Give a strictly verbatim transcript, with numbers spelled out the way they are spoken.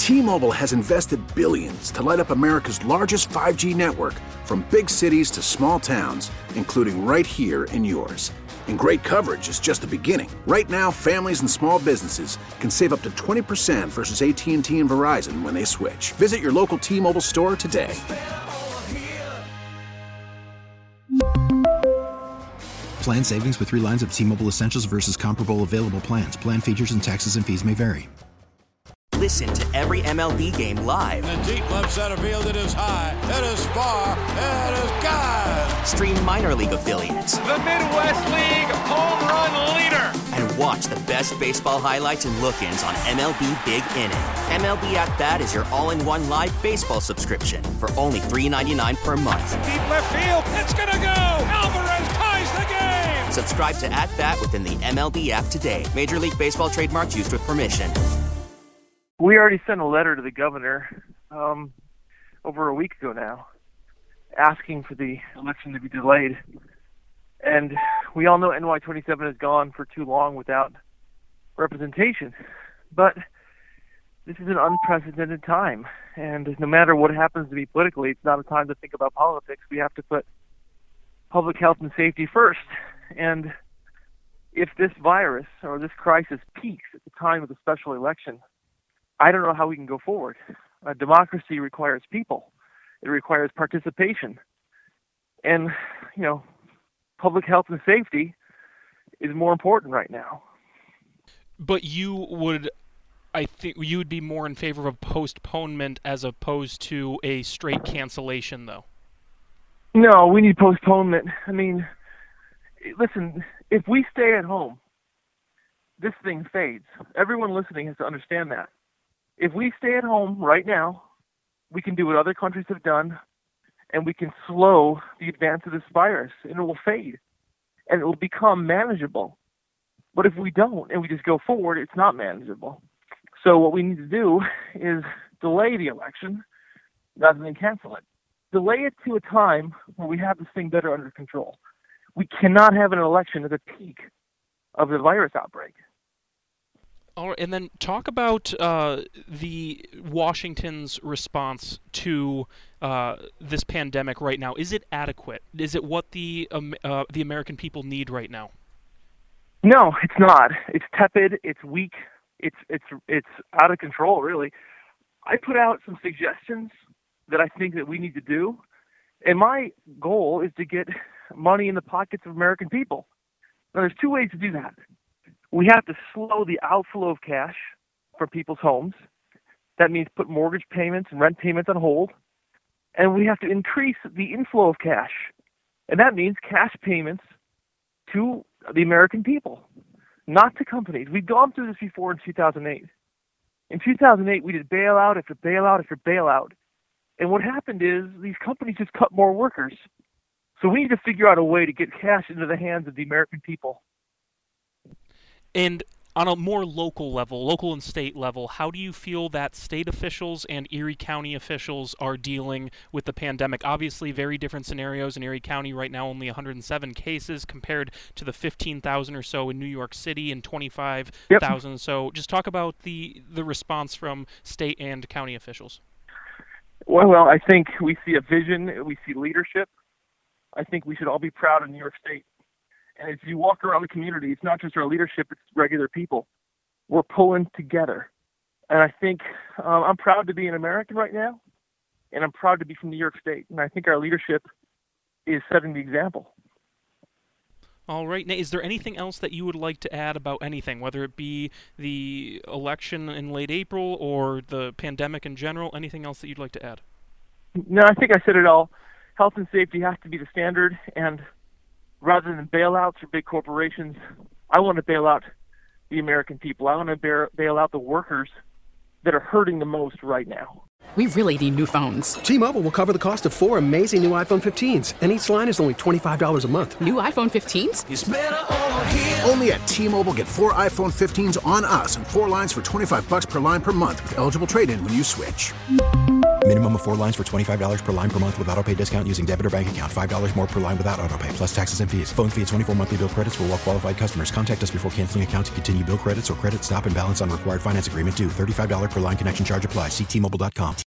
T-Mobile has invested billions to light up America's largest five G network, from big cities to small towns, including right here in yours. And great coverage is just the beginning. Right now, families and small businesses can save up to twenty percent versus A T and T and Verizon when they switch. Visit your local T-Mobile store today. Plan savings with three lines of T-Mobile Essentials versus comparable available plans. Plan features and taxes and fees may vary. Listen to every M L B game live. In the deep left center field, it is high, it is far, it is gone. Stream minor league affiliates. The Midwest League home run leader. And watch the best baseball highlights and look-ins on M L B Big Inning. M L B At Bat is your all-in-one live baseball subscription for only three dollars and ninety-nine cents per month. Deep left field, it's gonna go. Alvarez ties the game. Subscribe to At Bat within the M L B app today. Major League Baseball trademarks used with permission. We already sent a letter to the governor um, over a week ago now, asking for the election to be delayed. And we all know N Y twenty-seven has gone for too long without representation. But this is an unprecedented time. And no matter what happens to be politically, it's not a time to think about politics. We have to put public health and safety first. And if this virus or this crisis peaks at the time of the special election, I don't know how we can go forward. Uh, democracy requires people. It requires participation. And, you know, public health and safety is more important right now. But you would, I think, you would be more in favor of postponement as opposed to a straight cancellation, though. No, we need postponement. I mean, listen, if we stay at home, this thing fades. Everyone listening has to understand that. If we stay at home right now, we can do what other countries have done, and we can slow the advance of this virus, and it will fade, and it will become manageable. But if we don't, and we just go forward, it's not manageable. So what we need to do is delay the election rather than cancel it. Delay it to a time where we have this thing better under control. We cannot have an election at the peak of the virus outbreak. All right, and then talk about uh, the Washington's response to uh, this pandemic right now. Is it adequate? Is it what the um, uh, the American people need right now? No, it's not. It's tepid. It's weak. It's it's it's out of control, really. I put out some suggestions that I think that we need to do, and my goal is to get money in the pockets of American people. Now, there's two ways to do that. We have to slow the outflow of cash from people's homes. That means put mortgage payments and rent payments on hold. And we have to increase the inflow of cash. And that means cash payments to the American people, not to companies. We've gone through this before in two thousand eight. In two thousand eight, we did bailout after bailout after bailout. And what happened is these companies just cut more workers. So we need to figure out a way to get cash into the hands of the American people. And on a more local level, local and state level, how do you feel that state officials and Erie County officials are dealing with the pandemic? Obviously, very different scenarios in Erie County right now, only one hundred seven cases compared to the fifteen thousand or so in New York City and twenty-five thousand. Yep. So just talk about the, the response from state and county officials. Well, well, I think we see a vision, we see leadership. I think we should all be proud of New York State. And if you walk around the community, it's not just our leadership, it's regular people. We're pulling together. And I think um, I'm proud to be an American right now, and I'm proud to be from New York State. And I think our leadership is setting the example. All right. Now, is there anything else that you would like to add about anything, whether it be the election in late April or the pandemic in general? Anything else that you'd like to add? No, I think I said it all. Health and safety has to be the standard, and rather than bailouts or big corporations, I want to bail out the American people. I want to bail out the workers that are hurting the most right now. We really need new phones. T-Mobile will cover the cost of four amazing new iPhone fifteens, and each line is only twenty-five dollars a month. New iPhone fifteens? It's better over here. Only at T-Mobile, get four iPhone fifteens on us and four lines for twenty-five dollars per line per month with eligible trade-in when you switch. Minimum of four lines for twenty-five dollars per line per month with autopay discount using debit or bank account. five dollars more per line without autopay, plus taxes and fees. Phone fee at twenty-four monthly bill credits for well qualified customers. Contact us before canceling account to continue bill credits or credit stop and balance on required finance agreement due. thirty-five dollars per line connection charge applies. See T Mobile dot com.